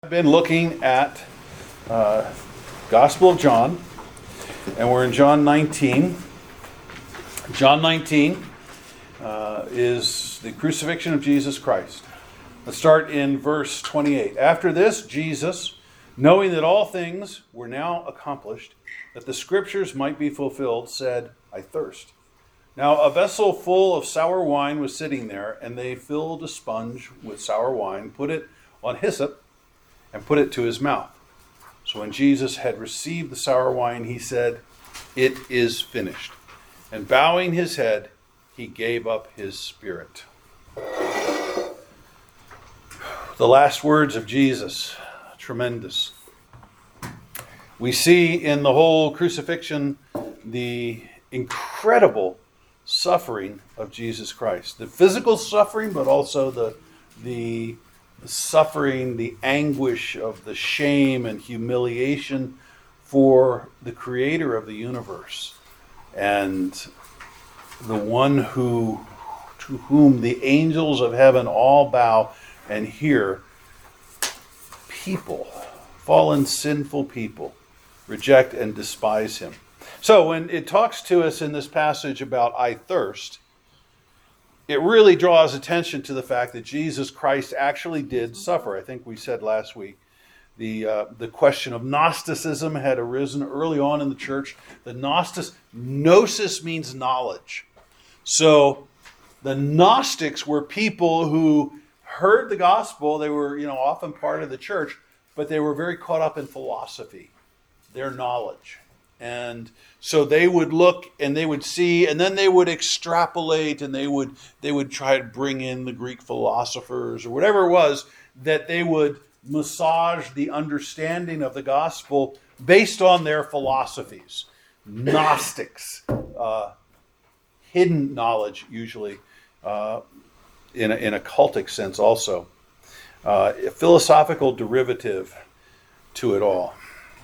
Been looking at Gospel of John, and we're in John 19. John 19 is the crucifixion of Jesus Christ. Let's start in verse 28. After this, Jesus, knowing that all things were now accomplished, that the scriptures might be fulfilled, said, I thirst. Now a vessel full of sour wine was sitting there, and they filled a sponge with sour wine, put it on hyssop, and put it to his mouth. So when Jesus had received the sour wine, he said, It is finished. And bowing his head, he gave up his spirit. The last words of Jesus, tremendous. We see in the whole crucifixion the incredible suffering of Jesus Christ. The physical suffering, but also the suffering, the anguish of the shame and humiliation for the creator of the universe and the one to whom the angels of heaven all bow, and here people, fallen sinful people, reject and despise him. So when it talks to us in this passage about I thirst, it really draws attention to the fact that Jesus Christ actually did suffer. I think we said last week the question of Gnosticism had arisen early on in the church. Gnosis means knowledge. So the Gnostics were people who heard the gospel. They were, often part of the church, but they were very caught up in philosophy, their knowledge. And so they would look and they would see, and then they would extrapolate, and they would try to bring in the Greek philosophers or whatever it was, that they would massage the understanding of the gospel based on their philosophies. Gnostics, hidden knowledge usually, in a cultic sense also. A philosophical derivative to it all.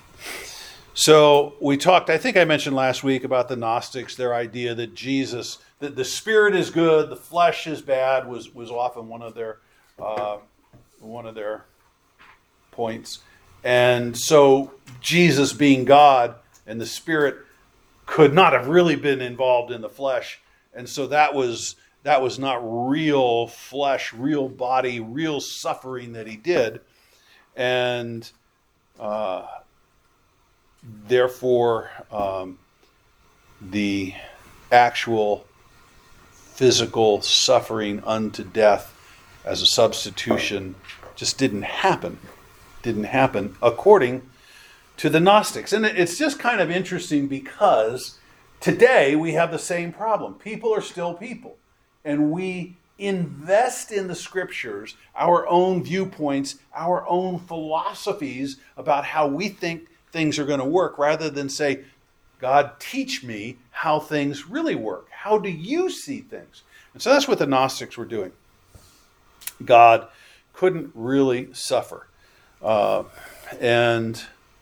So we talked, I think I mentioned last week about the Gnostics, their idea that that the spirit is good, the flesh is bad, was often one of their points. And so Jesus being God and the spirit could not have really been involved in the flesh. And so that was not real flesh, real body, real suffering that he did. And therefore, the actual physical suffering unto death as a substitution just didn't happen. Didn't happen according to the Gnostics. And it's just kind of interesting because today we have the same problem. People are still people. And we invest in the scriptures, our own viewpoints, our own philosophies about how we think things are going to work, rather than say, God, teach me how things really work. How do you see things? And so that's what the Gnostics were doing. God couldn't really suffer. And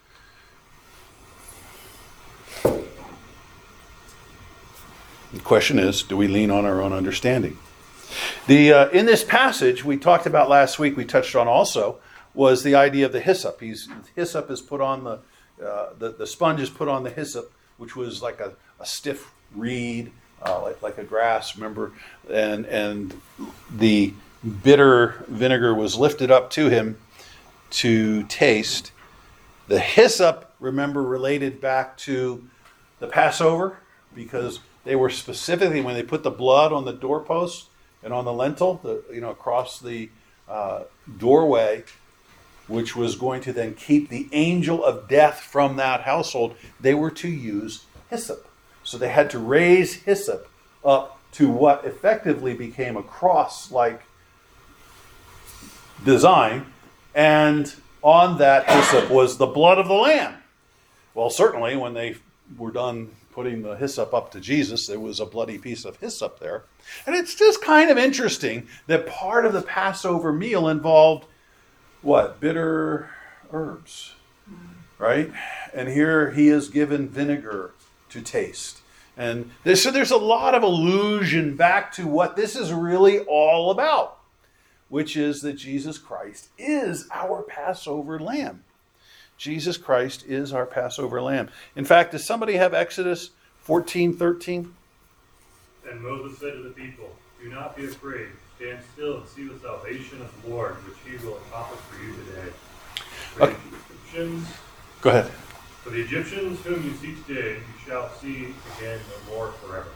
the question is, do we lean on our own understanding? In this passage we talked about last week, we touched on also, was the idea of the hyssop. Hyssop is put on the sponge is put on the hyssop, which was like a stiff reed, like a grass, remember? And the bitter vinegar was lifted up to him to taste. The hyssop, remember, related back to the Passover, because they were specifically, when they put the blood on the doorpost and on the lintel, across the doorway, which was going to then keep the angel of death from that household, they were to use hyssop. So they had to raise hyssop up to what effectively became a cross-like design, and on that hyssop was the blood of the Lamb. Well, certainly when they were done putting the hyssop up to Jesus, there was a bloody piece of hyssop there. And it's just kind of interesting that part of the Passover meal involved what? Bitter herbs, right? And here he is given vinegar to taste. And so there's a lot of allusion back to what this is really all about. which is that Jesus Christ is our Passover lamb. Jesus Christ is our Passover lamb. In fact, does somebody have Exodus 14:13? And Moses said to the people, "Do not be afraid. Stand still and see the salvation of the Lord, which he will accomplish for you today. For the Egyptians, Go ahead. for the Egyptians whom you see today, you shall see again no more forever."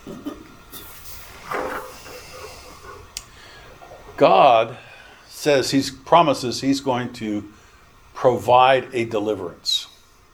God says promises he's going to provide a deliverance.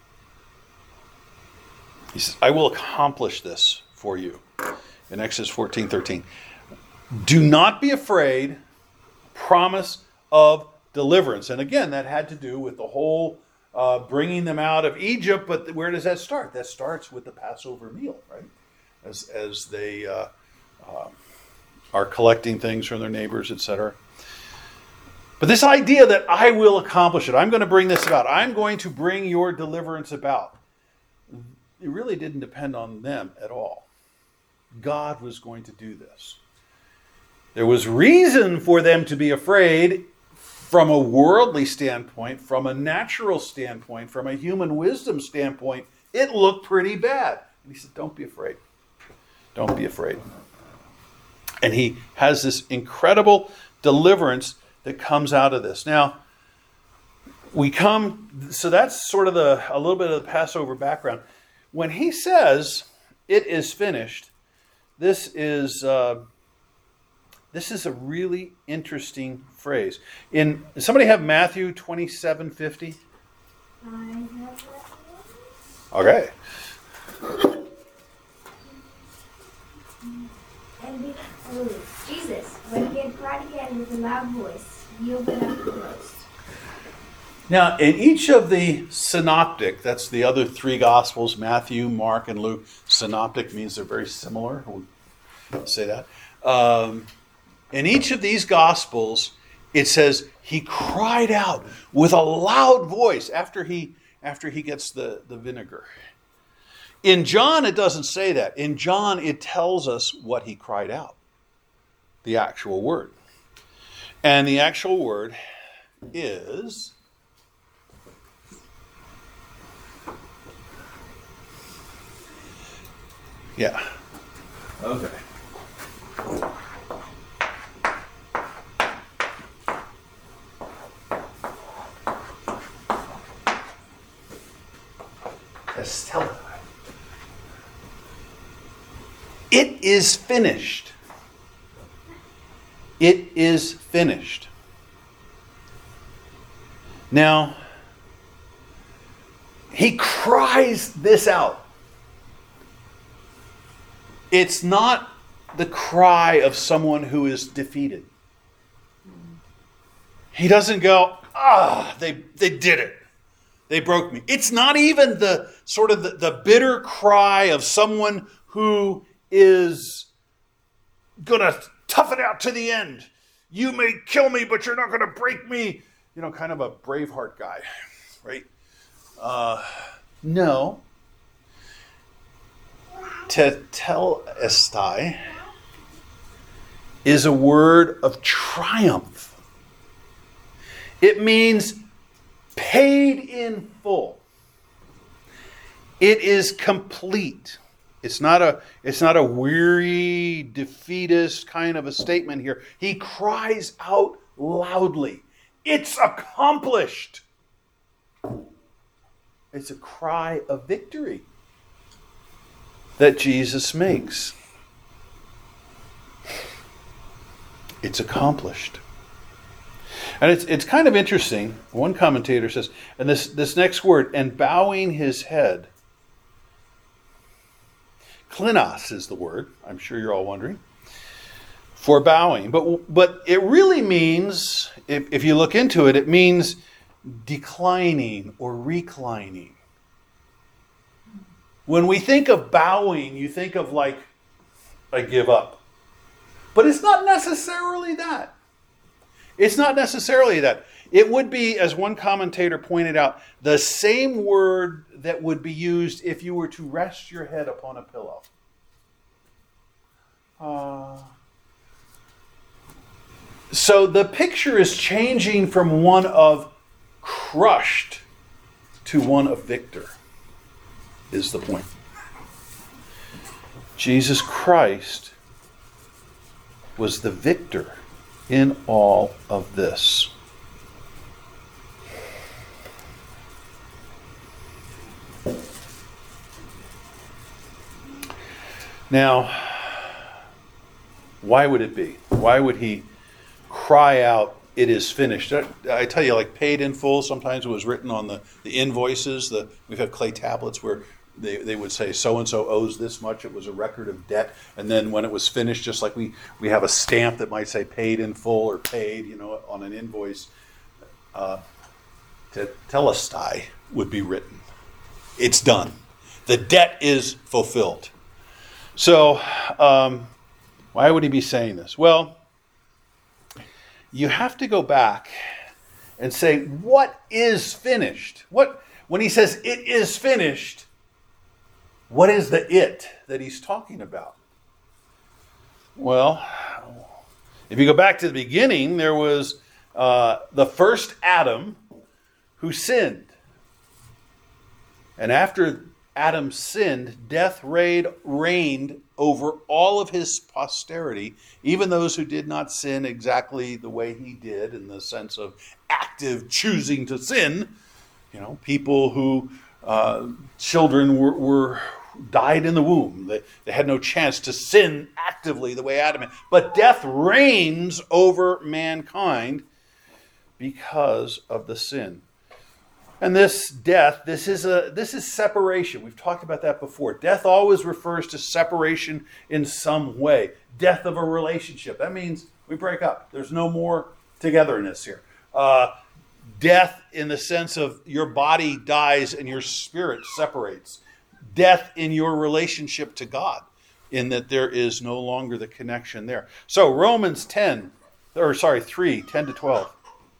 He says, I will accomplish this for you. In Exodus 14:13. Do not be afraid, promise of deliverance. And again, that had to do with the whole bringing them out of Egypt. But where does that start? That starts with the Passover meal, right? As they are collecting things from their neighbors, etc. But this idea that I will accomplish it, I'm going to bring this about, I'm going to bring your deliverance about, it really didn't depend on them at all. God was going to do this. There was reason for them to be afraid from a worldly standpoint, from a natural standpoint, from a human wisdom standpoint. It looked pretty bad. And he said, don't be afraid. Don't be afraid. And he has this incredible deliverance that comes out of this. Now, so that's sort of a little bit of the Passover background. When he says, it is finished, this is a really interesting phrase. Somebody have Matthew 27:50? I have that. Okay. Jesus, when he had cried again with a loud voice, he opened up the roast. Now, in each of the synoptic, that's the other three Gospels, Matthew, Mark, and Luke. Synoptic means they're very similar. We'll say that. In each of these Gospels, it says he cried out with a loud voice after he gets the vinegar. In John, it doesn't say that. In John, it tells us what he cried out. The actual word. And the actual word is... Yeah. Okay. Estella. It is finished. It is finished. Now, he cries this out. It's not the cry of someone who is defeated. He doesn't go, they did it. They broke me. It's not even the sort of the bitter cry of someone who is going to tough it out to the end. You may kill me, but you're not going to break me. You know, kind of a Braveheart guy, right? No. Tetelestai is a word of triumph. It means paid in full. It is complete. It's not a weary, defeatist kind of a statement here. He cries out loudly. It's accomplished. It's a cry of victory that Jesus makes. It's accomplished. And it's kind of interesting. One commentator says, and this next word, and bowing his head. Klinos is the word. I'm sure you're all wondering. For bowing. But it really means, if you look into it, it means declining or reclining. When we think of bowing, you think of like, I give up. But it's not necessarily that. It's not necessarily that. It would be, as one commentator pointed out, the same word that would be used if you were to rest your head upon a pillow. So the picture is changing from one of crushed to one of victor, is the point. Jesus Christ was the victor in all of this. Now, why would it be? Why would he cry out, "It is finished"? I tell you, like paid in full, sometimes it was written on the invoices. We've had clay tablets where they would say so-and-so owes this much. It was a record of debt. And then when it was finished, just like we have a stamp that might say paid in full or paid, on an invoice, tetelestai would be written. It's done. The debt is fulfilled. So why would he be saying this? Well, you have to go back and say, what is finished? When he says it is finished, what is the it that he's talking about? Well, if you go back to the beginning, there was the first Adam who sinned. And after Adam sinned, death reigned over all of his posterity, even those who did not sin exactly the way he did, in the sense of active choosing to sin. People who children were died in the womb. They had no chance to sin actively the way Adam had. But death reigns over mankind because of the sin. And this death, this is separation. We've talked about that before. Death always refers to separation in some way. Death of a relationship. That means we break up. There's no more togetherness here. Death in the sense of your body dies and your spirit separates. Death in your relationship to God, in that there is no longer the connection there. So Romans 3, 10 to 12.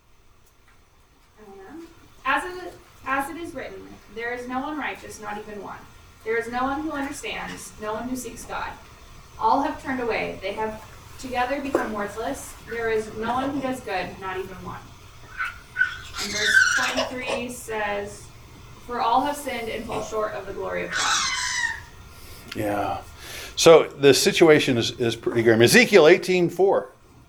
As it is written, there is no one righteous, not even one. There is no one who understands, no one who seeks God. All have turned away. They have together become worthless. There is no one who does good, not even one. And verse 23 says, for all have sinned and fall short of the glory of God. Yeah. So the situation is pretty grim. Ezekiel 18:4.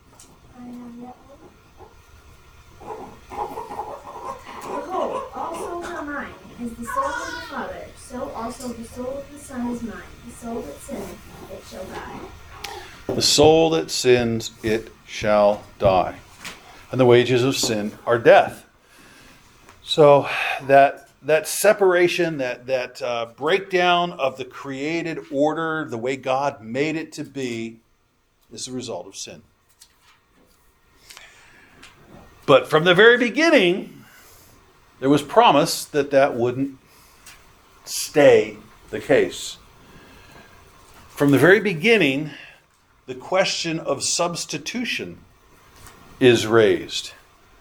Behold, all souls are mine. As the soul of the Father, so also the soul of the Son is mine. The soul that sinneth, it shall die. The soul that sins, it shall die. And the wages of sin are death. So that separation, that breakdown of the created order, the way God made it to be, is the result of sin. But from the very beginning, there was promise that wouldn't stay the case. From the very beginning, the question of substitution is raised.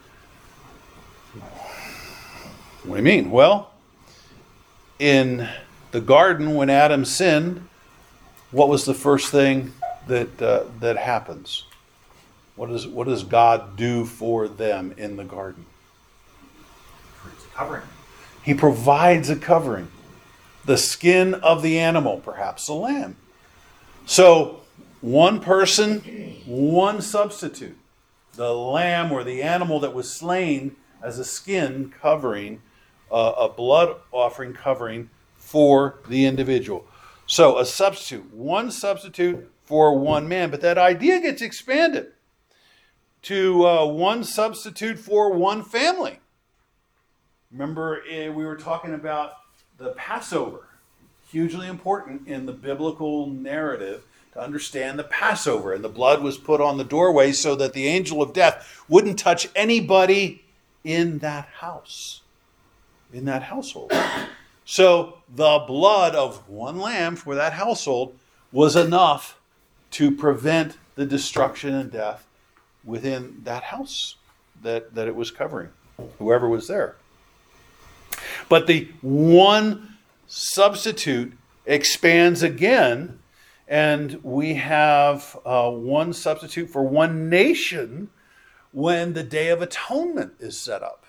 What do you mean? Well, in the garden, when Adam sinned, what was the first thing that happens? What does God do for them in the garden? Covering. He provides a covering. The skin of the animal, perhaps a lamb. So, one person, one substitute. The lamb or the animal that was slain as a skin covering, a blood offering covering for the individual. So a substitute, one substitute for one man. But that idea gets expanded to one substitute for one family. Remember, we were talking about the Passover. Hugely important in the biblical narrative to understand the Passover. And the blood was put on the doorway so that the angel of death wouldn't touch anybody in that house, in that household. So the blood of one lamb for that household was enough to prevent the destruction and death within that house that it was covering, whoever was there. But the one substitute expands again, and we have one substitute for one nation when the Day of Atonement is set up.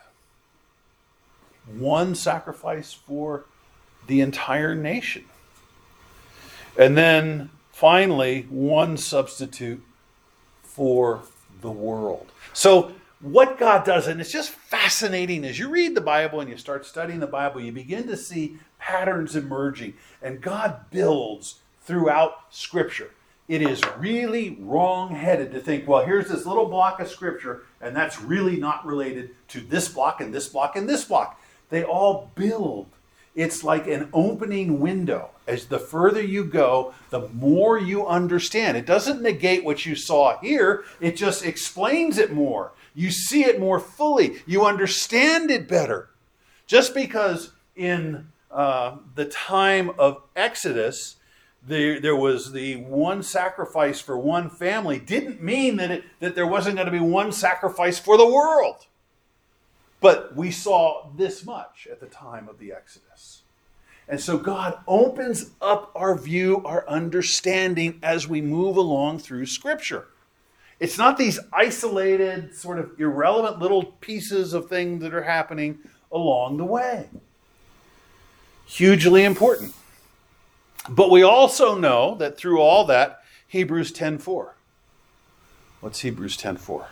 One sacrifice for the entire nation. And then finally, one substitute for the world. So what God does, and it's just fascinating, as you read the Bible and you start studying the Bible, you begin to see patterns emerging. And God builds throughout Scripture. It is really wrong-headed to think, well, here's this little block of Scripture, and that's really not related to this block and this block and this block. They all build. It's like an opening window. As the further you go, the more you understand. It doesn't negate what you saw here. It just explains it more. You see it more fully. You understand it better. Just because in the time of Exodus, there was the one sacrifice for one family, didn't mean that there wasn't going to be one sacrifice for the world. But we saw this much at the time of the Exodus. And so God opens up our view, our understanding as we move along through Scripture. It's not these isolated, sort of irrelevant little pieces of things that are happening along the way. Hugely important. But we also know that through all that, Hebrews 10:4. What's Hebrews 10:4?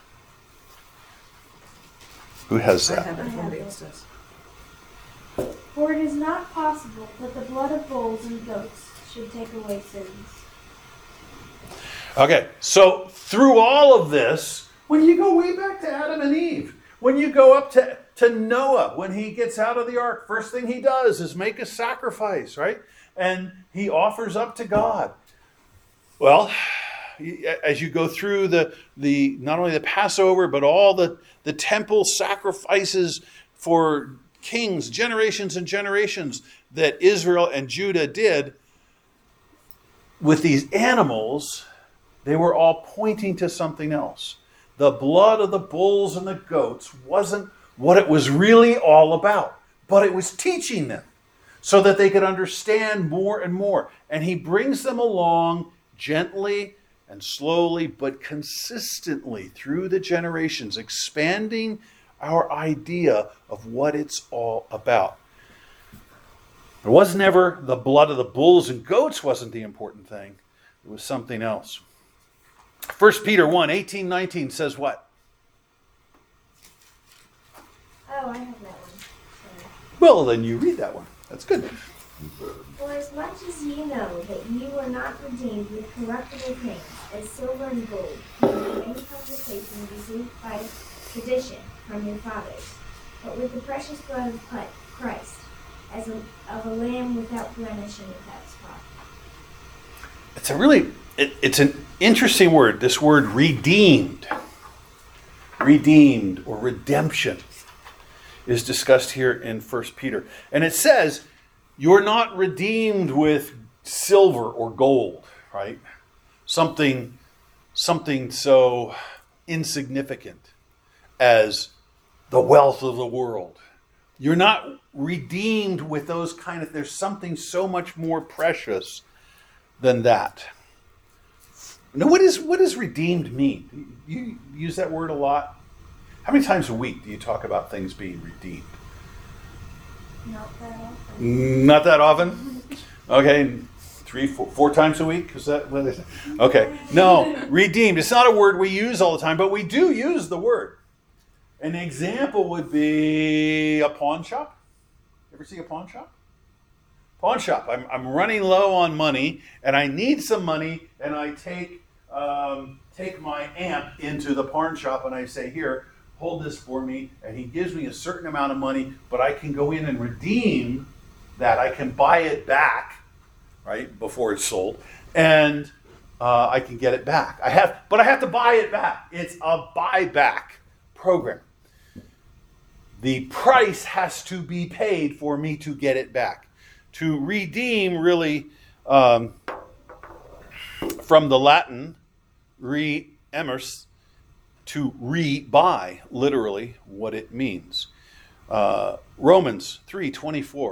Who has I that? have it from David's. For it is not possible that the blood of bulls and goats should take away sins. Okay, so through all of this, when you go way back to Adam and Eve, when you go up to Noah, when he gets out of the ark, first thing he does is make a sacrifice, right? And he offers up to God. Well, as you go through the not only the Passover, but all the temple sacrifices for kings, generations and generations that Israel and Judah did with these animals, they were all pointing to something else. The blood of the bulls and the goats wasn't what it was really all about, but it was teaching them so that they could understand more and more. And he brings them along gently and slowly, but consistently through the generations, expanding our idea of what it's all about. It was never the blood of the bulls and goats wasn't the important thing. It was something else. 1 Peter 1:18-19 says what? Oh, I have that one. Sorry. Well, then you read that one. That's good. For as much as ye know that ye were not redeemed with corruptible things, as silver and gold, from the vain conversation received by tradition from your fathers, but with the precious blood of Christ, as of a lamb without blemish and without spot. It's an interesting word, this word redeemed. Redeemed or redemption is discussed here in 1 Peter. And it says, you're not redeemed with silver or gold, right? Something so insignificant as the wealth of the world. You're not redeemed with those kind of, there's something so much more precious than that. Now, what does redeemed mean? You use that word a lot. How many times a week do you talk about things being redeemed? Not that often. Not that often? Okay, 4 times a week? Is that what they say? Okay, no, redeemed. It's not a word we use all the time, but we do use the word. An example would be a pawn shop. Ever see a pawn shop? Pawn shop. I'm running low on money, and I need some money, and I take my amp into the pawn shop, and I say, here, hold this for me, and he gives me a certain amount of money, but I can go in and redeem that. I can buy it back, right, before it's sold, and I can get it back. But I have to buy it back. It's a buyback program. The price has to be paid for me to get it back. To redeem, really, from the Latin, re-emers, to re-buy, literally, what it means. Romans 3:24.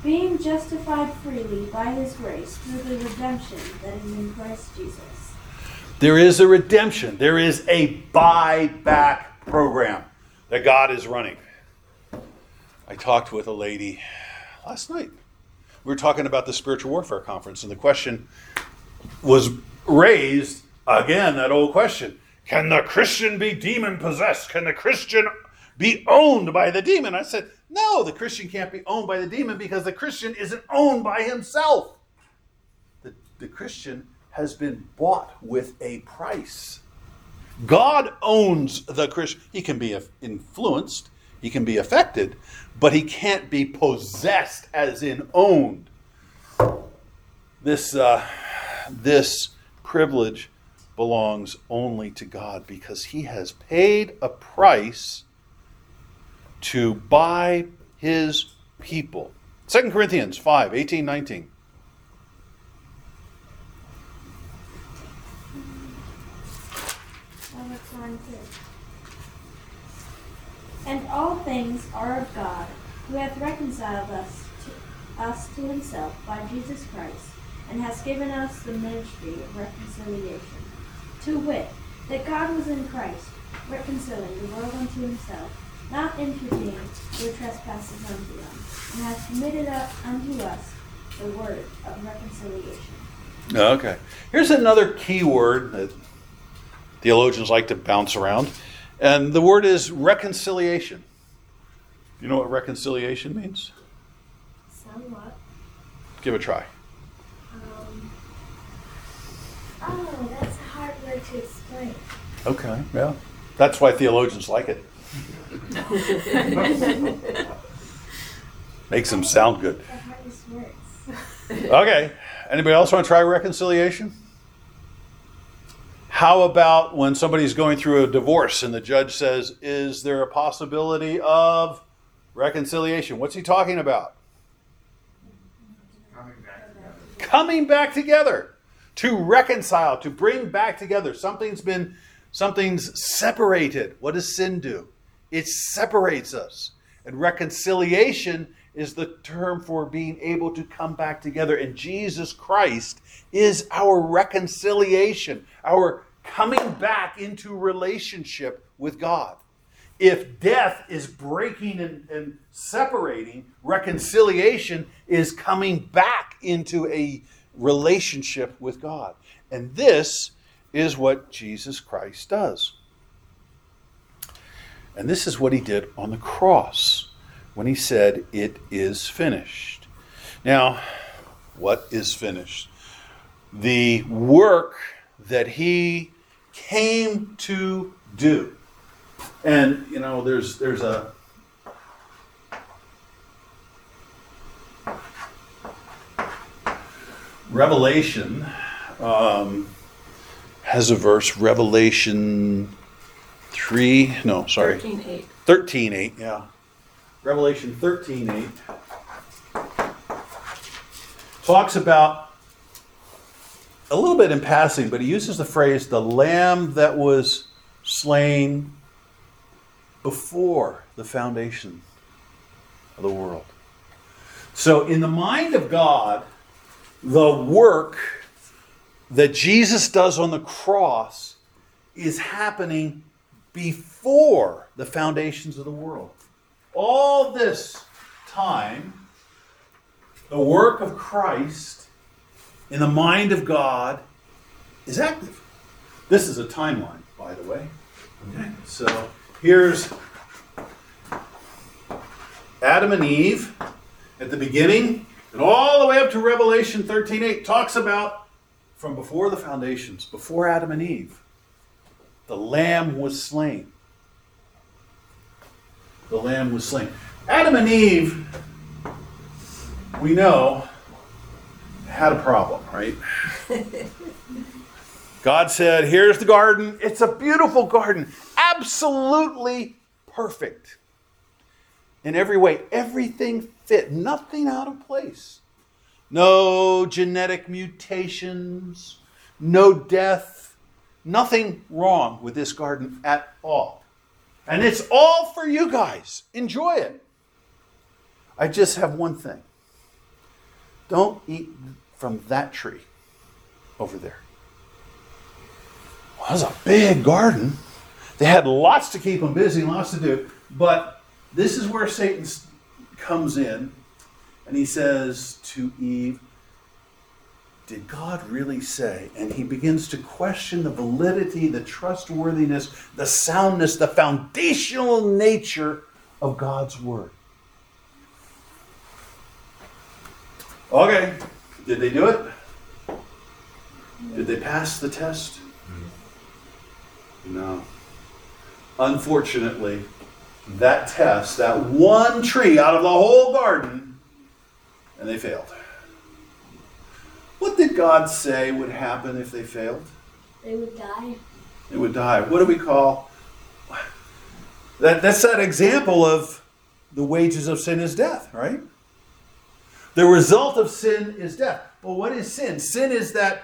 being justified freely by his grace through the redemption that is in Christ Jesus. There is a redemption. There is a buyback program that God is running. I talked with a lady last night. We were talking about the Spiritual Warfare Conference, and the question was raised, again, that old question. Can the Christian be demon-possessed? Can the Christian be owned by the demon? I said, no, the Christian can't be owned by the demon because the Christian isn't owned by himself. The Christian has been bought with a price. God owns the Christian. He can be influenced, he can be affected, but he can't be possessed as in owned. This privilege belongs only to God because he has paid a price to buy his people. 2 Corinthians 5, 18, 19. And all things are of God, who hath reconciled us to himself by Jesus Christ, and has given us the ministry of reconciliation. To wit, that God was in Christ, reconciling the world unto himself, not imputing their trespasses unto them, and hath committed unto us the word of reconciliation. Okay. Here's another key word that theologians like to bounce around, and the word is reconciliation. You know what reconciliation means? Somewhat. Give it a try. Oh, that's a hard word to explain. Okay, yeah. That's why theologians like it. Makes them sound good. The hardest words. Okay. Anybody else want to try reconciliation? How about when somebody's going through a divorce and the judge says, is there a possibility of reconciliation? What's he talking about? Coming back together. To reconcile, to bring back together. Something's separated. What does sin do? It separates us. And reconciliation is the term for being able to come back together. And Jesus Christ is our reconciliation, our coming back into relationship with God. If death is breaking and separating, reconciliation is coming back into a relationship with God. And this is what Jesus Christ does. And this is what he did on the cross when he said, it is finished. Now, what is finished? The work that he came to do. And, you know, there's a Revelation has a verse, Revelation 13:8, yeah. Revelation 13:8 talks about, a little bit in passing, but he uses the phrase, the lamb that was slain before the foundation of the world. So in the mind of God, the work that Jesus does on the cross is happening before the foundations of the world. All this time, the work of Christ in the mind of God is active. This is a timeline, by the way. Okay, so here's Adam and Eve at the beginning, and all the way up to Revelation 13:8 talks about from before the foundations, before Adam and Eve, the Lamb was slain. The Lamb was slain. Adam and Eve, we know, had a problem, right? God said, here's the garden. It's a beautiful garden. Absolutely perfect. In every way, everything fit. Nothing out of place. No genetic mutations. No death. Nothing wrong with this garden at all. And it's all for you guys. Enjoy it. I just have one thing. don't eat from that tree over there. Well, it was a big garden. They had lots to keep them busy, lots to do. But this is where Satan comes in, and he says to Eve, did God really say? And he begins to question the validity, the trustworthiness, the soundness, the foundational nature of God's word. Okay, did they do it? Did they pass the test? No. Unfortunately, that test, that one tree out of the whole garden, and they failed. What did God say would happen if they failed? They would die. They would die. What do we call that? That's that example of the wages of sin is death, right? The result of sin is death. Well, what is sin? Sin is that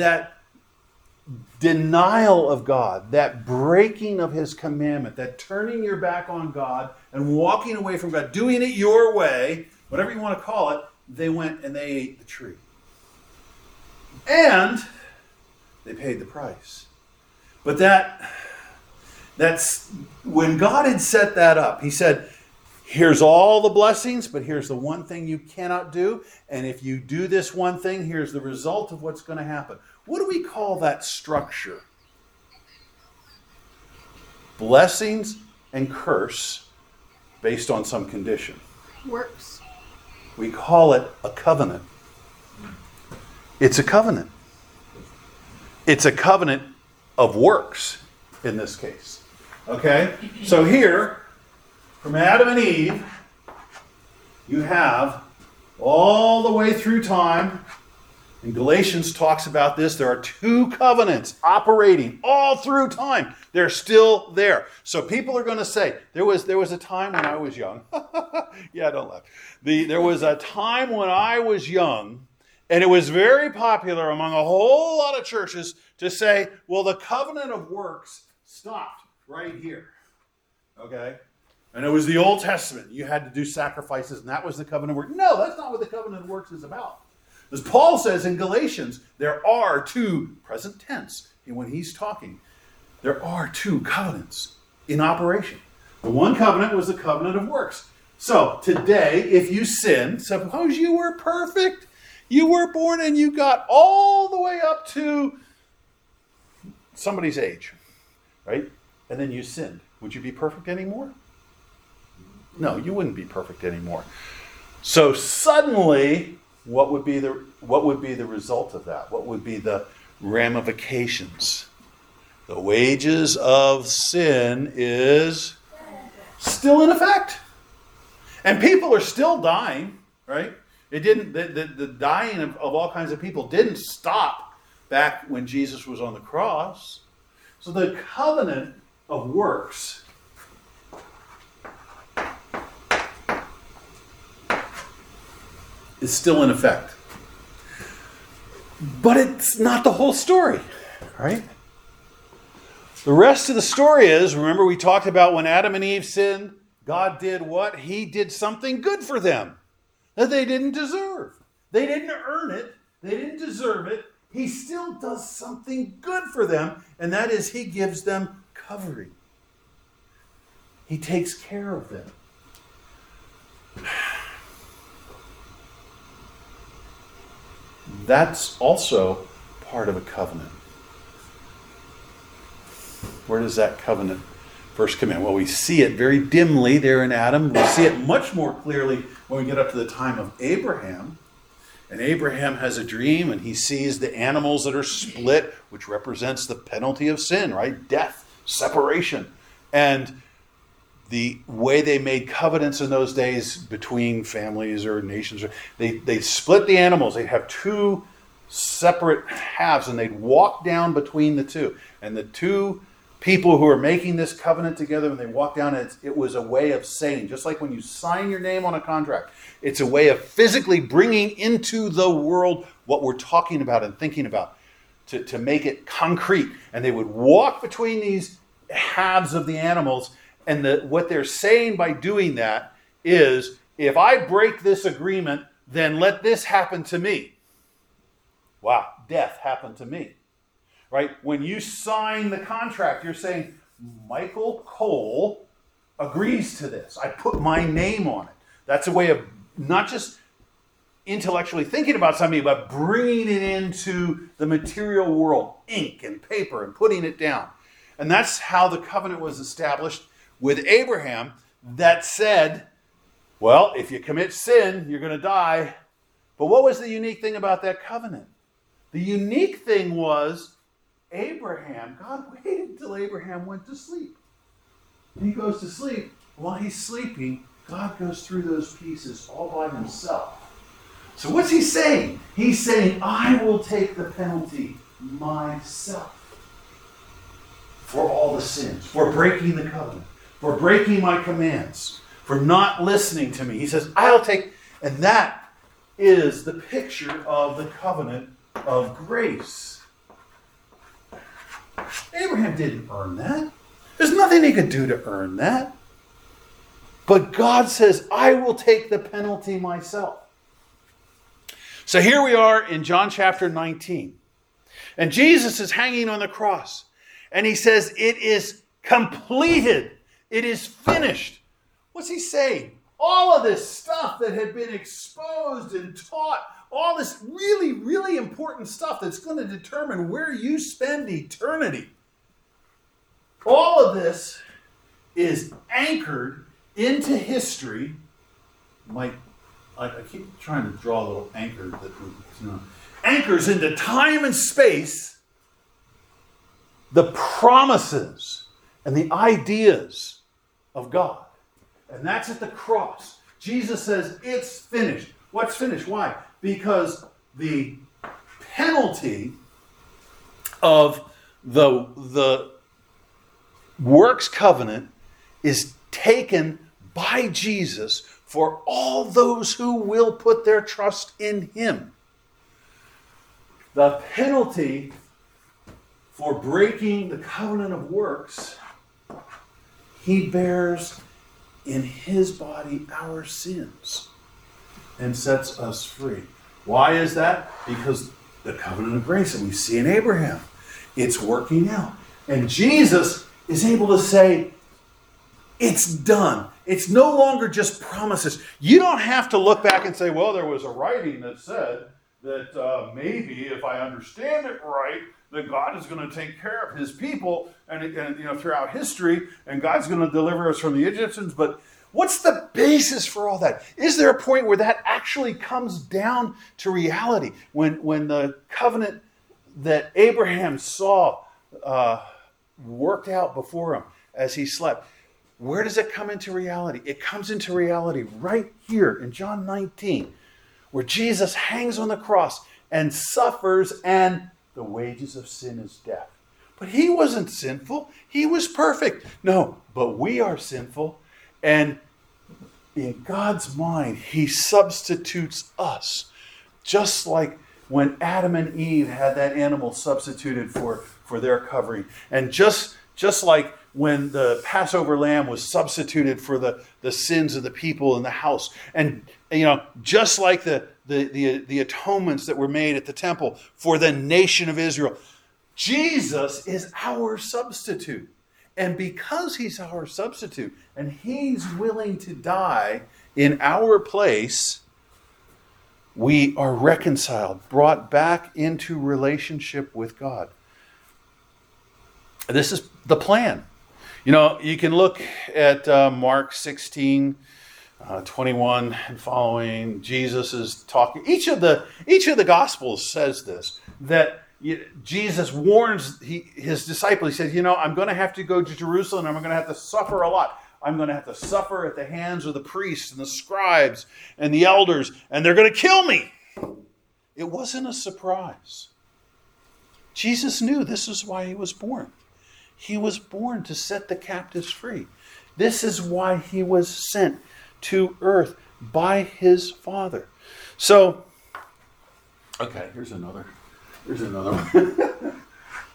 denial of God, that breaking of his commandment, that turning your back on God and walking away from God, doing it your way, whatever you want to call it. They went and they ate the tree. And they paid the price. But that's when God had set that up. He said, here's all the blessings, but here's the one thing you cannot do. And if you do this one thing, here's the result of what's going to happen. What do we call that structure? Blessings and curse based on some condition. Works. We call it a covenant. It's a covenant. It's a covenant of works in this case. Okay? So here, from Adam and Eve, you have all the way through time, and Galatians talks about this, there are two covenants operating all through time. They're still there. So people are going to say, there was a time when I was young. Yeah, don't laugh. There was a time when I was young, and it was very popular among a whole lot of churches to say, well, the covenant of works stopped right here. Okay? And it was the Old Testament. You had to do sacrifices, and that was the covenant of works. No, that's not what the covenant of works is about. As Paul says in Galatians, there are two, present tense, and when he's talking, there are two covenants in operation. The one covenant was the covenant of works. So today, if you sin, suppose you were perfect, you were born and you got all the way up to somebody's age, right? And then you sinned. Would you be perfect anymore? No, you wouldn't be perfect anymore. So suddenly, what would be the result of that? What would be the ramifications? The wages of sin is still in effect. And people are still dying, right? It didn't. The dying of all kinds of people didn't stop back when Jesus was on the cross. So the covenant of works is still in effect. But it's not the whole story, right? The rest of the story is, remember we talked about when Adam and Eve sinned, God did what? He did something good for them that they didn't deserve. They didn't earn it. They didn't deserve it. He still does something good for them, and that is he gives them covering. He takes care of them. That's also part of a covenant. Where does that covenant first come in? Well, we see it very dimly there in Adam. We see it much more clearly when we get up to the time of Abraham. And Abraham has a dream, and he sees the animals that are split, which represents the penalty of sin, right? Death, separation. And the way they made covenants in those days between families or nations, they split the animals. They'd have two separate halves, and they'd walk down between the two. And the two people who are making this covenant together, when they walk down, it was a way of saying, just like when you sign your name on a contract, it's a way of physically bringing into the world what we're talking about and thinking about, to make it concrete. And they would walk between these halves of the animals, and what they're saying by doing that is, if I break this agreement, then let this happen to me. Wow, death happened to me. Right? When you sign the contract, you're saying, Michael Cole agrees to this. I put my name on it. That's a way of not just intellectually thinking about something, but bringing it into the material world, ink and paper, and putting it down. And that's how the covenant was established with Abraham, that said, well, if you commit sin, you're going to die. But what was the unique thing about that covenant? The unique thing was Abraham, God waited until Abraham went to sleep. He goes to sleep. While he's sleeping, God goes through those pieces all by himself. So what's he saying? He's saying, I will take the penalty myself for all the sins, for breaking the covenant, for breaking my commands, for not listening to me. He says, I'll take, and that is the picture of the covenant of grace. Abraham didn't earn that. There's nothing he could do to earn that. But God says, I will take the penalty myself. So here we are in John chapter 19. And Jesus is hanging on the cross. And he says, it is completed. It is finished. What's he saying? All of this stuff that had been exposed and taught, all this really, really important stuff that's going to determine where you spend eternity. All of this is anchored into history. I keep trying to draw a little anchor that anchors into time and space the promises and the ideas of God. And that's at the cross. Jesus says, it's finished. What's finished? Why? Because the penalty of the works covenant is taken by Jesus for all those who will put their trust in him. The penalty for breaking the covenant of works, he bears in his body our sins and sets us free. Why is that? Because the covenant of grace that we see in Abraham, it's working out. And Jesus is able to say, it's done. It's no longer just promises. You don't have to look back and say, well, there was a writing that said that maybe if I understand it right, that God is going to take care of his people and throughout history, and God's going to deliver us from the Egyptians. But what's the basis for all that? Is there a point where that actually comes down to reality? When the covenant that Abraham saw worked out before him as he slept, where does it come into reality? It comes into reality right here in John 19, where Jesus hangs on the cross and suffers, and the wages of sin is death. But he wasn't sinful. He was perfect. No, but we are sinful. And in God's mind, he substitutes us. Just like when Adam and Eve had that animal substituted for their covering. And just like when the Passover lamb was substituted for the sins of the people in the house. And just like the atonements that were made at the temple for the nation of Israel. Jesus is our substitute. And because he's our substitute and he's willing to die in our place, we are reconciled, brought back into relationship with God. This is the plan. You can look at Mark 16, 21 and following. Jesus is talking. Each of the Gospels says this, that Jesus warns his disciples. He says, I'm going to have to go to Jerusalem. I'm going to have to suffer a lot. I'm going to have to suffer at the hands of the priests and the scribes and the elders, and they're going to kill me. It wasn't a surprise. Jesus knew this is why he was born. He was born to set the captives free. This is why he was sent to earth by his Father. So, okay, here's another one.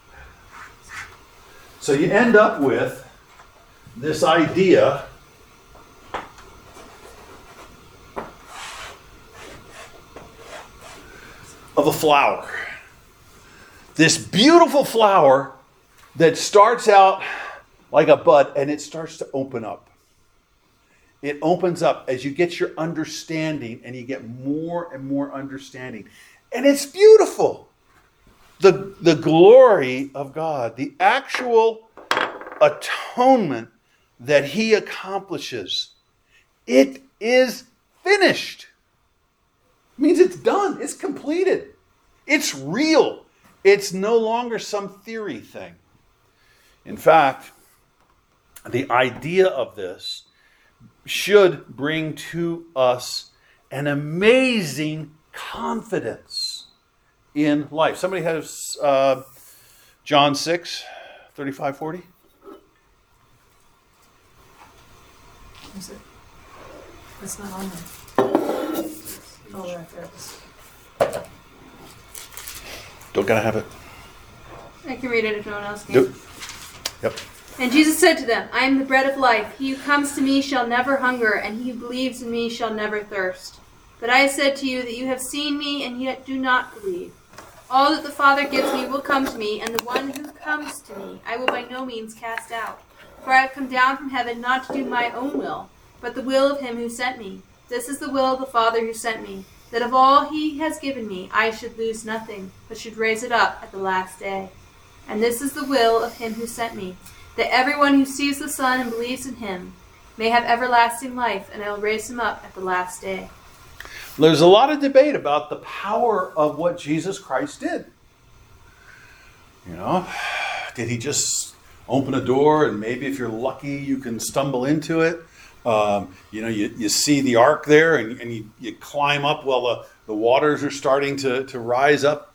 So you end up with this idea flower. This beautiful flower that starts out like a bud and it starts to open up. It opens up as you get your understanding and you get more and more understanding. And it's beautiful. The glory of God, the actual atonement that he accomplishes. It is finished. It means it's done. It's completed. It's real. It's no longer some theory thing. In fact, the idea of this should bring to us an amazing confidence in life. Somebody has John 6, 35, 40. Is it? It's not on there. Oh, right there. Don't gotta have it. I can read it if no one else can. Nope. Yep. And Jesus said to them, I am the bread of life. He who comes to me shall never hunger, and he who believes in me shall never thirst. But I have said to you that you have seen me, and yet do not believe. All that the Father gives me will come to me, and the one who comes to me I will by no means cast out. For I have come down from heaven not to do my own will, but the will of him who sent me. This is the will of the Father who sent me, that of all he has given me I should lose nothing, but should raise it up at the last day. And this is the will of him who sent me, that everyone who sees the Son and believes in him may have everlasting life, and I will raise him up at the last day. There's a lot of debate about the power of what Jesus Christ did. You know, did he just open a door and maybe if you're lucky you can stumble into it? You see the ark there and you climb up while the waters are starting to rise up.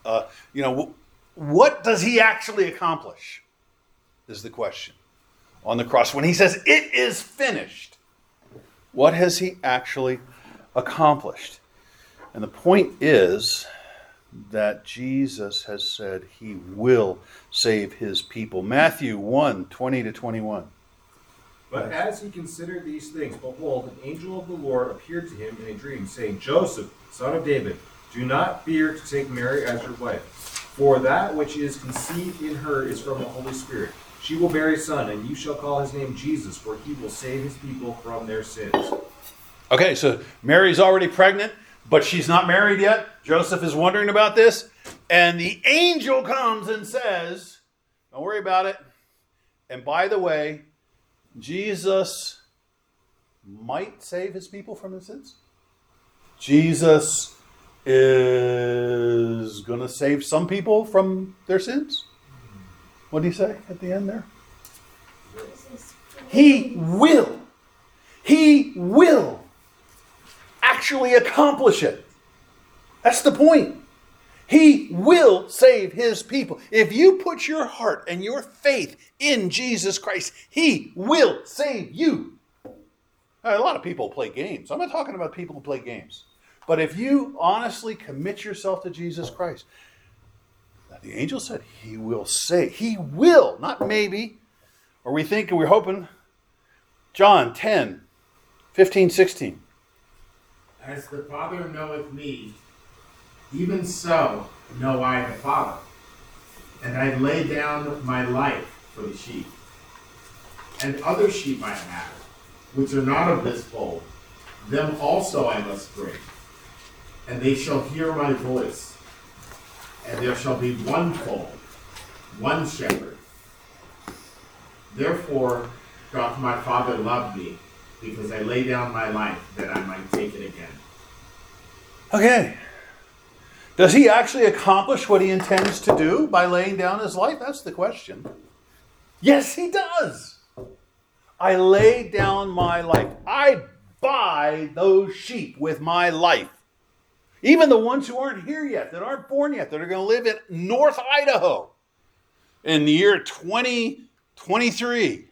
What does he actually accomplish is the question on the cross. When he says, it is finished, what has he actually accomplished? And the point is that Jesus has said he will save his people. Matthew 1, 20 to 21. But as he considered these things, behold, an angel of the Lord appeared to him in a dream, saying, Joseph, son of David, do not fear to take Mary as your wife, for that which is conceived in her is from the Holy Spirit. She will bear a son, and you shall call his name Jesus, for he will save his people from their sins. Okay, so Mary's already pregnant, but she's not married yet. Joseph is wondering about this, and the angel comes and says, don't worry about it. And by the way, Jesus might save his people from their sins. Jesus is going to save some people from their sins. What do you say at the end there? He will. He will actually accomplish it. That's the point. He will save his people. If you put your heart and your faith in Jesus Christ, he will save you. A lot of people play games. I'm not talking about people who play games. But if you honestly commit yourself to Jesus Christ, the angel said he will save. He will, not maybe. Or we think and we're hoping. John 10, 15, 16. As the Father knoweth me, even so know I the Father. And I lay down my life for the sheep. And other sheep I have, which are not of this fold, them also I must bring. And they shall hear my voice. And there shall be one fold, one shepherd. Therefore doth my Father love me, because I lay down my life that I might take it again. Okay. Does he actually accomplish what he intends to do by laying down his life? That's the question. Yes, he does. I lay down my life. I buy those sheep with my life. Even the ones who aren't here yet, that aren't born yet, that are going to live in North Idaho in the year 2023.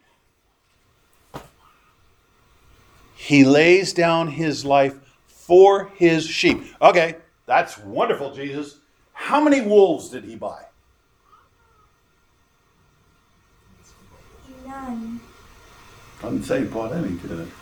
He lays down his life for his sheep. Okay, that's wonderful, Jesus. How many wolves did he buy? None. Doesn't say he bought any, did it?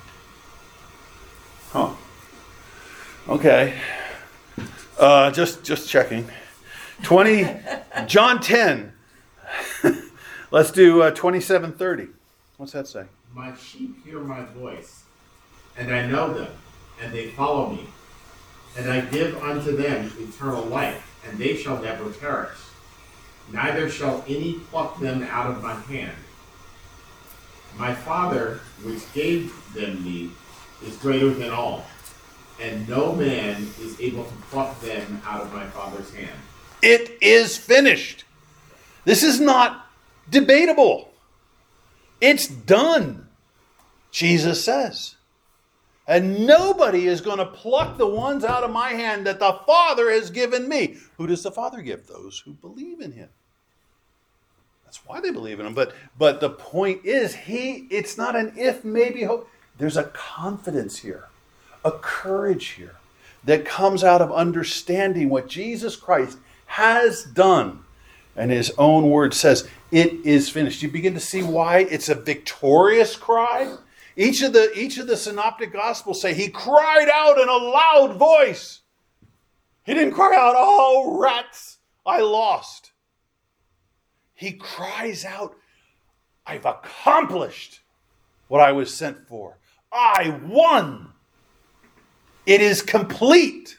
Huh. Okay. Just checking. John 10. Let's do 27:30. What's that say? My sheep hear my voice, and I know them, and they follow me. And I give unto them eternal life, and they shall never perish. Neither shall any pluck them out of my hand. My Father, which gave them me, is greater than all, and no man is able to pluck them out of my Father's hand. It is finished. This is not debatable. It's done, Jesus says. And nobody is going to pluck the ones out of my hand that the Father has given me. Who does the Father give? Those who believe in him. That's why they believe in him. But the point is, it's not an if, maybe, hope. There's a confidence here, a courage here that comes out of understanding what Jesus Christ has done. And his own word says, it is finished. You begin to see why it's a victorious cry. Each of the synoptic gospels say he cried out in a loud voice. He didn't cry out, oh, rats, I lost. He cries out, I've accomplished what I was sent for. I won. It is complete.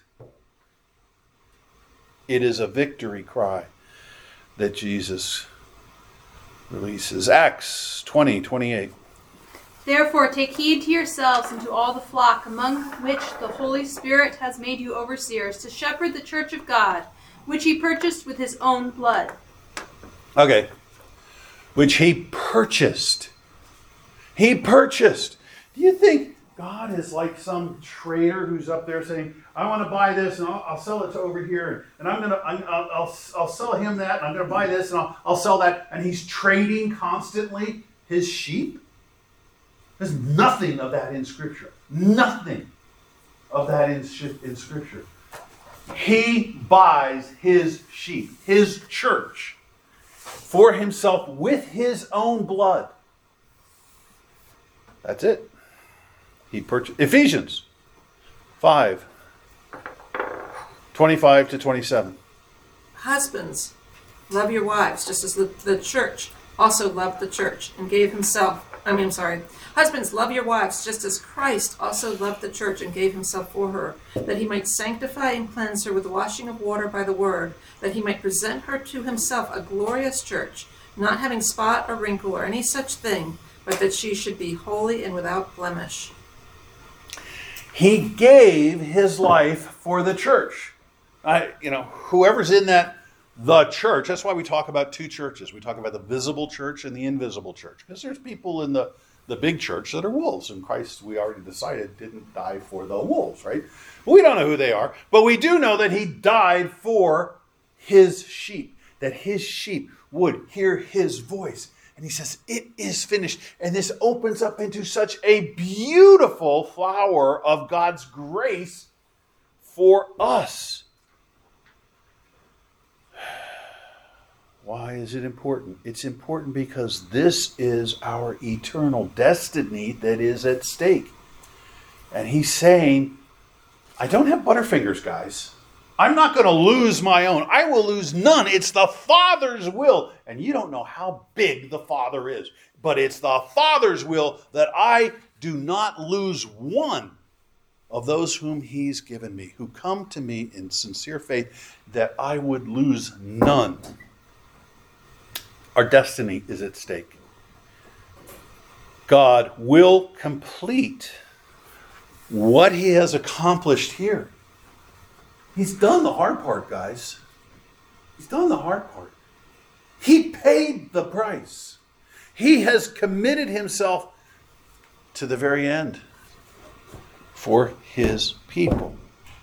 It is a victory cry that Jesus releases. Acts 20:28. Therefore take heed to yourselves and to all the flock among which the Holy Spirit has made you overseers, to shepherd the church of God, which he purchased with his own blood. Okay. Which he purchased. He purchased. Do you think God is like some trader who's up there saying, I want to buy this and I'll sell it to over here, and I'll sell him that, and I'm going to buy this and I'll sell that, and he's trading constantly his sheep? There's nothing of that in Scripture. Nothing of that in Scripture. He buys his sheep, his church, for himself with his own blood. That's it. He purchased. Ephesians 5:25-27. Husbands, love your wives, just as the church also loved the church and gave himself. Husbands, love your wives, just as Christ also loved the church and gave himself for her, that he might sanctify and cleanse her with the washing of water by the word, that he might present her to himself a glorious church, not having spot or wrinkle or any such thing, but that she should be holy and without blemish. He gave his life for the church. Whoever's in the church, that's why we talk about two churches. We talk about the visible church and the invisible church. Because there's people in the big church that are wolves. And Christ, we already decided, didn't die for the wolves, right? We don't know who they are. But we do know that he died for his sheep. That his sheep would hear his voice. And he says, it is finished. And this opens up into such a beautiful flower of God's grace for us. Why is it important? It's important because this is our eternal destiny that is at stake. And he's saying, I don't have butterfingers, guys. I'm not going to lose my own. I will lose none. It's the Father's will. And you don't know how big the Father is. But it's the Father's will that I do not lose one of those whom he's given me, who come to me in sincere faith, that I would lose none. Our destiny is at stake. God will complete what he has accomplished here. He's done the hard part, guys. He's done the hard part. He paid the price. He has committed himself to the very end for his people.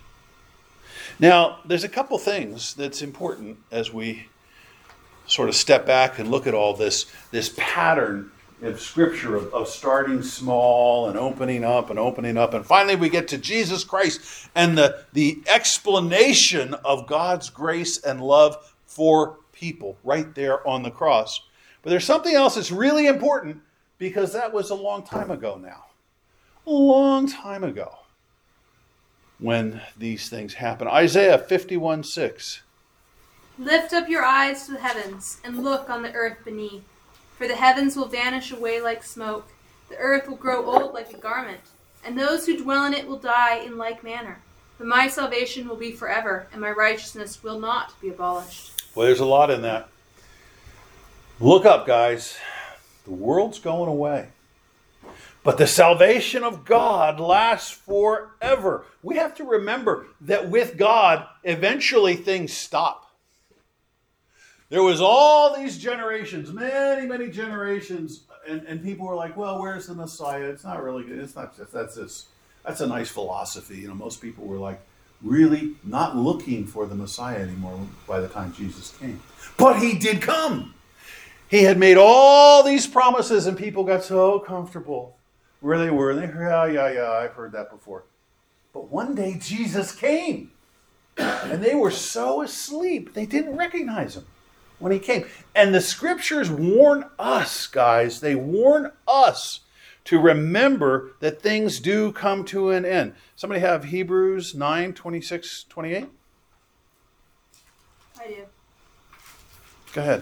Now, there's a couple things that's important as we sort of step back and look at all this pattern of Scripture of starting small and opening up. And finally we get to Jesus Christ and the explanation of God's grace and love for people right there on the cross. But there's something else that's really important, because that was a long time ago now. A long time ago when these things happened. Isaiah 51:6. Lift up your eyes to the heavens, and look on the earth beneath. For the heavens will vanish away like smoke, the earth will grow old like a garment, and those who dwell in it will die in like manner. But my salvation will be forever, and my righteousness will not be abolished. Well, there's a lot in that. Look up, guys. The world's going away. But the salvation of God lasts forever. We have to remember that with God, eventually things stop. There was all these generations, many generations, and people were like, well, where's the Messiah? It's not really good. It's not just, that's a nice philosophy. You know, most people were like really not looking for the Messiah anymore by the time Jesus came. But he did come. He had made all these promises, and people got so comfortable where they were. And they heard, yeah, I've heard that before. But one day Jesus came, and they were so asleep, they didn't recognize him when he came. And the scriptures warn us, guys, they warn us to remember that things do come to an end. Somebody have Hebrews 9, 26, 28? I do. Go ahead.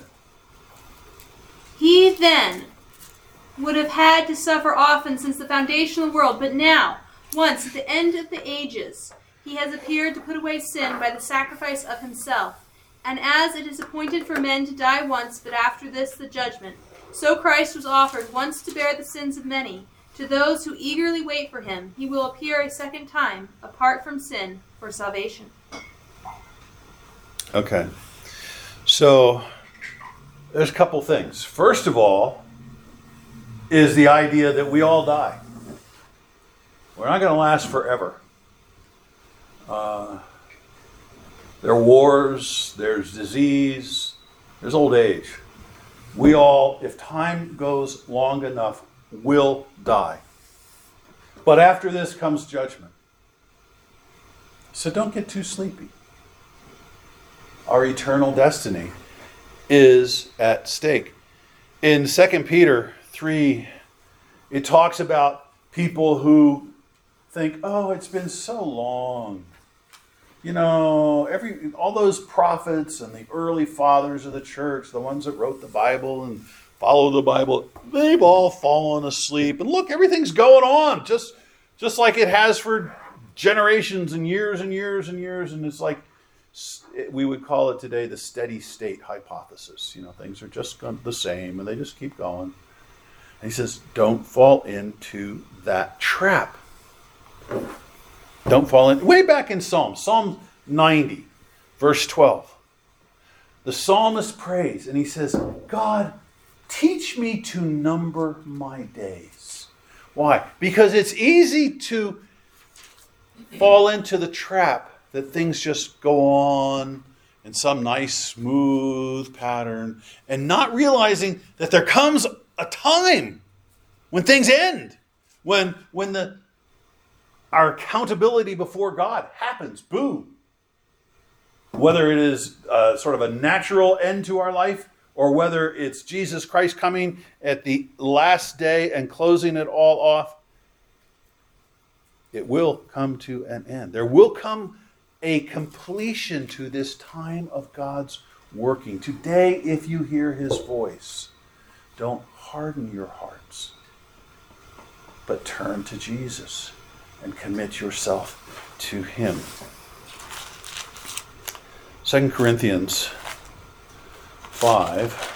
He then would have had to suffer often since the foundation of the world, but now, once at the end of the ages, he has appeared to put away sin by the sacrifice of himself. And as it is appointed for men to die once, but after this the judgment, so Christ was offered once to bear the sins of many. To those who eagerly wait for him, he will appear a second time, apart from sin, for salvation. Okay. So, there's a couple things. First of all, is the idea that we all die. We're not going to last forever. There are wars, there's disease, there's old age. We all, if time goes long enough, will die. But after this comes judgment. So don't get too sleepy. Our eternal destiny is at stake. In 2 Peter 3, it talks about people who think, oh, it's been so long. You know, all those prophets and the early fathers of the church, the ones that wrote the Bible and followed the Bible, they've all fallen asleep. And look, everything's going on just like it has for generations and years and years and years. And it's like, we would call it today the steady state hypothesis. You know, things are just the same and they just keep going. And he says, don't fall into that trap. Don't fall in. Way back in Psalm 90, verse 12. The psalmist prays and he says, God, teach me to number my days. Why? Because it's easy to fall into the trap that things just go on in some nice, smooth pattern and not realizing that there comes a time when things end, when our accountability before God happens. Boom. Whether it is sort of a natural end to our life or whether it's Jesus Christ coming at the last day and closing it all off, it will come to an end. There will come a completion to this time of God's working. Today, if you hear his voice, don't harden your hearts, but turn to Jesus and commit yourself to him. 2 Corinthians 5.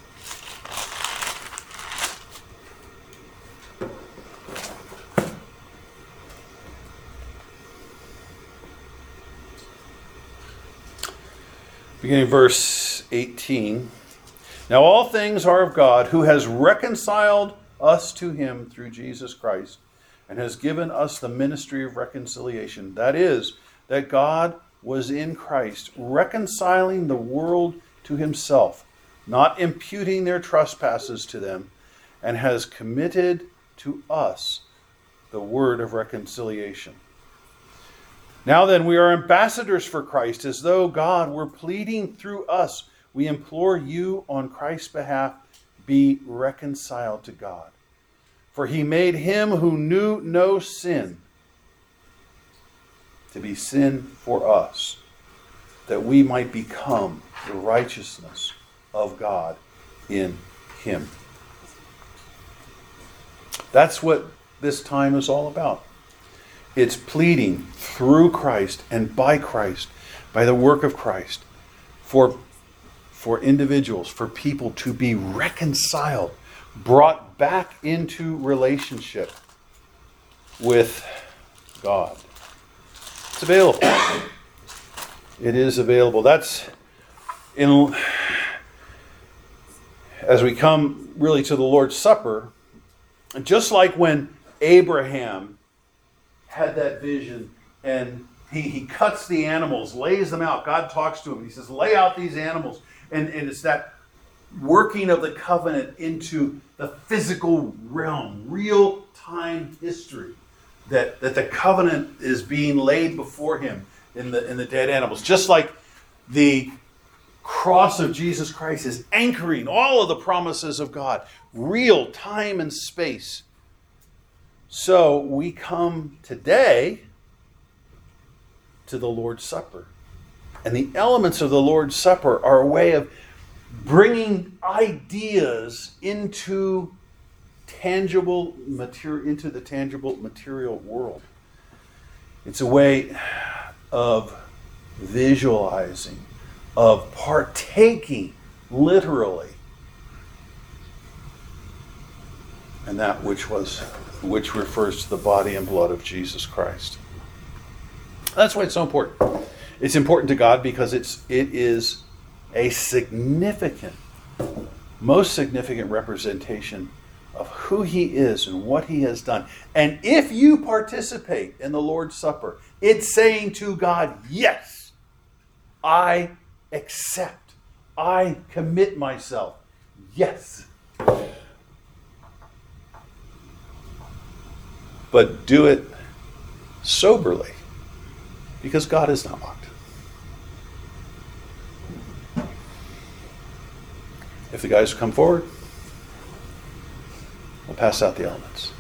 Beginning verse 18. Now all things are of God, who has reconciled us to him through Jesus Christ, and has given us the ministry of reconciliation. That is, that God was in Christ, reconciling the world to himself, not imputing their trespasses to them, and has committed to us the word of reconciliation. Now then, we are ambassadors for Christ, as though God were pleading through us. We implore you on Christ's behalf, be reconciled to God. For he made him who knew no sin to be sin for us, that we might become the righteousness of God in him. That's what this time is all about. It's pleading through Christ and by Christ, by the work of Christ, for individuals, for people to be reconciled, brought back into relationship with God. It's available. It is available. That's in, as we come really to the Lord's Supper, just like when Abraham had that vision and he cuts the animals, lays them out. God talks to him. He says, lay out these animals. And it's that working of the covenant into the physical realm, real-time history, that the covenant is being laid before him in the dead animals. Just like the cross of Jesus Christ is anchoring all of the promises of God, real time and space. So we come today to the Lord's Supper. And the elements of the Lord's Supper are a way of bringing ideas into the tangible material world. It's a way of visualizing, of partaking literally, and that which refers to the body and blood of Jesus Christ. That's why it's so important. It's important to God because it is a significant, most significant representation of who he is and what he has done. And if you participate in the Lord's Supper, it's saying to God, yes, I accept. I commit myself. Yes. But do it soberly, because God is not mocked. If the guys come forward, we'll pass out the elements.